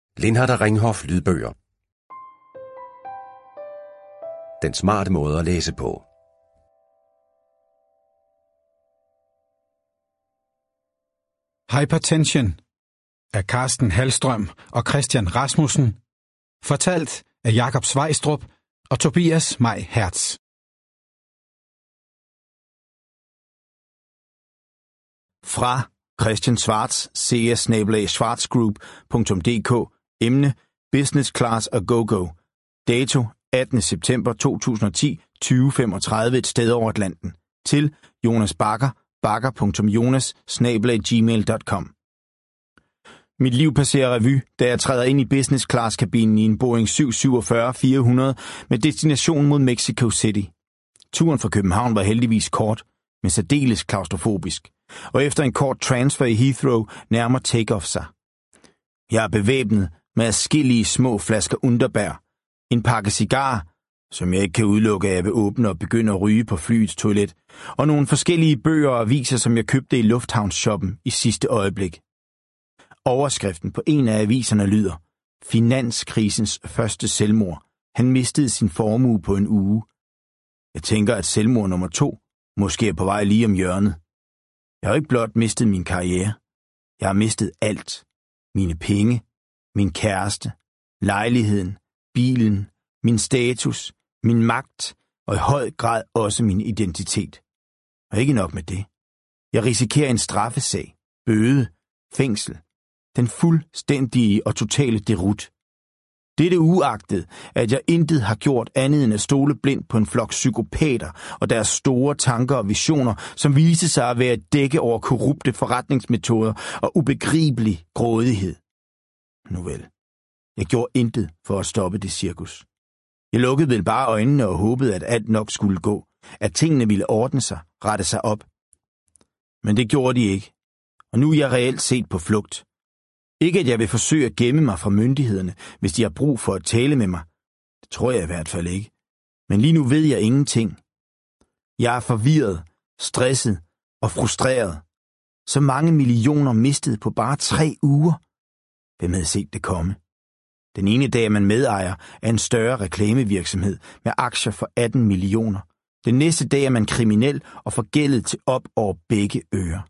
Lindhardt og Ringhof lydbøger. Den smarte måde at læse på. Hypertension af Carsten Hallstrøm og Christian Rasmussen. Fortalt af Jakob Svejstrup og Tobias Maj Hertz. Fra Christian Schwarz, cs@schwarzgroup.dk. Emne: Business Class og Go-Go. Dato: 18. september 2010, 20:35, et sted over Atlanten. Til Jonas Bakker, bakker.jonas@gmail.com. Mit liv passerer revy, da jeg træder ind i business class-kabinen i en Boeing 747-400 med destination mod Mexico City. Turen fra København var heldigvis kort, men særdeles klaustrofobisk, og efter en kort transfer i Heathrow nærmer take-off sig. Jeg er bevæbnet med adskillige små flasker Underbær, en pakke cigarer, som jeg ikke kan udelukke, at jeg vil åbne og begynde at ryge på flyets toilet, og nogle forskellige bøger og aviser, som jeg købte i lufthavnsshoppen i sidste øjeblik. Overskriften på en af aviserne lyder: Finanskrisens første selvmord. Han mistede sin formue på en uge. Jeg tænker, at selvmord nummer 2 måske er på vej lige om hjørnet. Jeg har ikke blot mistet min karriere. Jeg har mistet alt. Mine penge, min kæreste, lejligheden, bilen, min status, min magt og i høj grad også min identitet. Og ikke nok med det. Jeg risikerer en straffesag, bøde, fængsel. Den fuldstændige og totale derut. Dette uagtet, at jeg intet har gjort andet end at stole blindt på en flok psykopater og deres store tanker og visioner, som viste sig at være et dække over korrupte forretningsmetoder og ubegribelig grådighed. Nu vel, jeg gjorde intet for at stoppe det cirkus. Jeg lukkede vel bare øjnene og håbede, at alt nok skulle gå, at tingene ville ordne sig, rette sig op. Men det gjorde de ikke, og nu er jeg reelt set på flugt. Ikke at jeg vil forsøge at gemme mig fra myndighederne, hvis de har brug for at tale med mig. Det tror jeg i hvert fald ikke. Men lige nu ved jeg ingenting. Jeg er forvirret, stresset og frustreret. Så mange millioner mistede på bare 3 uger. Hvem havde set det komme? Den ene dag er man medejer af en større reklamevirksomhed med aktier for 18 millioner. Den næste dag er man kriminel og forgældet til op over begge ører.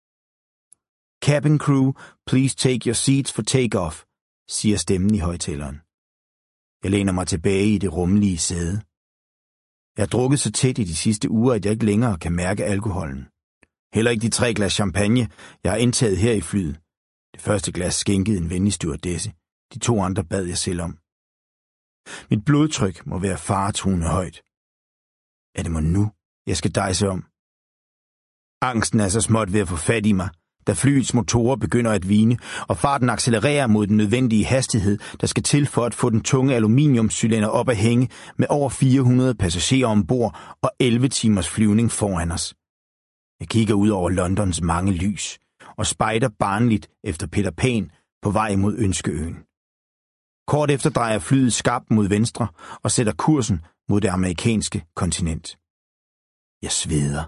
Cabin crew, please take your seats for take-off, siger stemmen i højtaleren. Jeg læner mig tilbage i det rummelige sæde. Jeg har drukket så tæt i de sidste uger, at jeg ikke længere kan mærke alkoholen. Heller ikke de 3 glas champagne, jeg har indtaget her i flyet. Det første glas skænkede en venlig stewardesse. De 2 andre bad jeg selv om. Mit blodtryk må være faretruende højt. Er det må nu, jeg skal dejse om? Angsten er så småt ved at få fat i mig, da flyets motorer begynder at hvine, og farten accelererer mod den nødvendige hastighed, der skal til for at få den tunge aluminiumscylinder op at hænge med over 400 passagerer ombord og 11 timers flyvning foran os. Jeg kigger ud over Londons mange lys og spejder barnligt efter Peter Pan på vej mod Ønskeøen. Kort efter drejer flyet skarpt mod venstre og sætter kursen mod det amerikanske kontinent. Jeg sveder.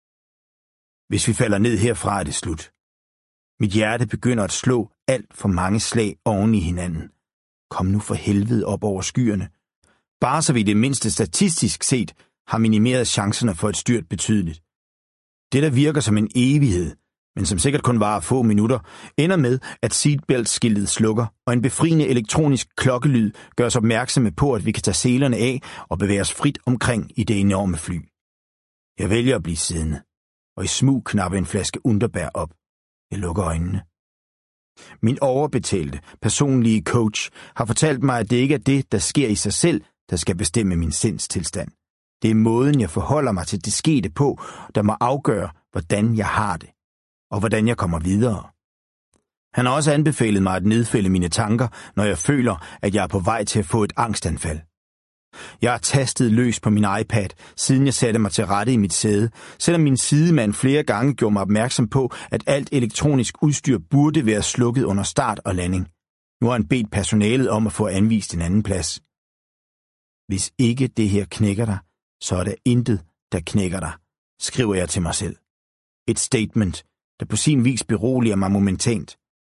Hvis vi falder ned herfra, er det slut. Mit hjerte begynder at slå alt for mange slag oven i hinanden. Kom nu for helvede op over skyerne. Bare så vi det mindste statistisk set har minimeret chancerne for et styrt betydeligt. Det, der virker som en evighed, men som sikkert kun varer få minutter, ender med, at seatbelt-skiltet slukker, og en befriende elektronisk klokkelyd gør os opmærksomme på, at vi kan tage selerne af og bevæge os frit omkring i det enorme fly. Jeg vælger at blive siddende, og i smug knappe en flaske Underbær op. Jeg lukker øjnene. Min overbetalte, personlige coach har fortalt mig, at det ikke er det, der sker i sig selv, der skal bestemme min sindstilstand. Det er måden, jeg forholder mig til det skete på, der må afgøre, hvordan jeg har det, og hvordan jeg kommer videre. Han har også anbefalet mig at nedfælde mine tanker, når jeg føler, at jeg er på vej til at få et angstanfald. Jeg har tastet løs på min iPad, siden jeg satte mig til rette i mit sæde, selvom min sidemand flere gange gjorde mig opmærksom på, at alt elektronisk udstyr burde være slukket under start og landing. Nu har han bedt personalet om at få anvist en anden plads. Hvis ikke det her knækker dig, så er der intet, der knækker dig, skriver jeg til mig selv. Et statement, der på sin vis beroliger mig momentant.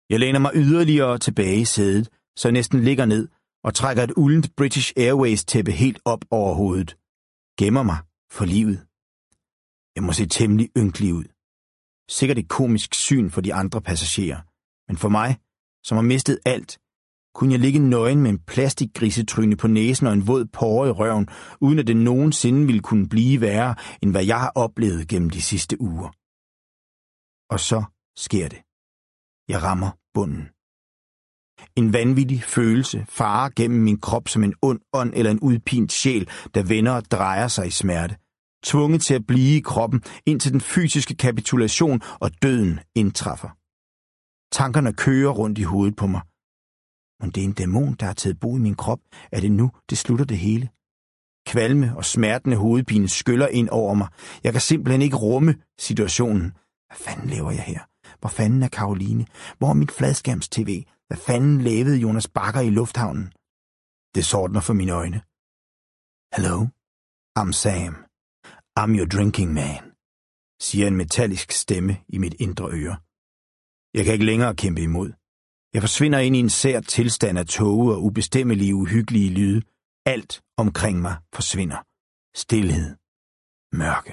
Jeg læner mig yderligere tilbage i sædet, så jeg næsten ligger ned og trækker et uldent British Airways tæppe helt op over hovedet. Gemmer mig for livet. Jeg må se temmelig ynkelig ud. Sikkert et komisk syn for de andre passagerer, men for mig, som har mistet alt, kunne jeg ligge nøgen med en plastikgrisetryne på næsen og en våd porre i røven, uden at det nogensinde ville kunne blive værre, end hvad jeg har oplevet gennem de sidste uger. Og så sker det. Jeg rammer bunden. En vanvittig følelse farer gennem min krop som en ond ånd eller en udpint sjæl, der vender og drejer sig i smerte. Tvunget til at blive i kroppen, indtil den fysiske kapitulation og døden indtræffer. Tankerne kører rundt i hovedet på mig. Men det er en dæmon, der har taget bo i min krop. Er det nu, det slutter det hele? Kvalme og smertende hovedpine skyller ind over mig. Jeg kan simpelthen ikke rumme situationen. Hvad fanden laver jeg her? Hvor fanden er Caroline? Hvor er mit fladskærms-tv? Hvad fanden lavede Jonas Bakker i lufthavnen? Det sortner for mine øjne. Hello, I'm Sam. I'm your drinking man, siger en metallisk stemme i mit indre øre. Jeg kan ikke længere kæmpe imod. Jeg forsvinder ind i en sær tilstand af tåge og ubestemmelige, uhyggelige lyde. Alt omkring mig forsvinder. Stilhed. Mørke.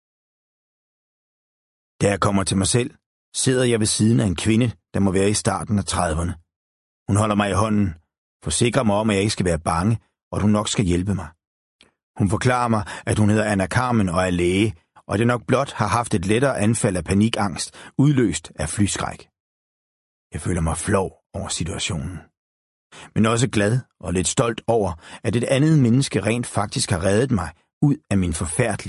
Da jeg kommer til mig selv, sidder jeg ved siden af en kvinde, der må være i starten af 30'erne. Hun holder mig i hånden, forsikrer mig om, at jeg ikke skal være bange, og at hun nok skal hjælpe mig. Hun forklarer mig, at hun hedder Anna Carmen og er læge, og det nok blot har haft et lettere anfald af panikangst, udløst af flyskræk. Jeg føler mig flov over situationen, men også glad og lidt stolt over, at et andet menneske rent faktisk har reddet mig ud af min forfærdelige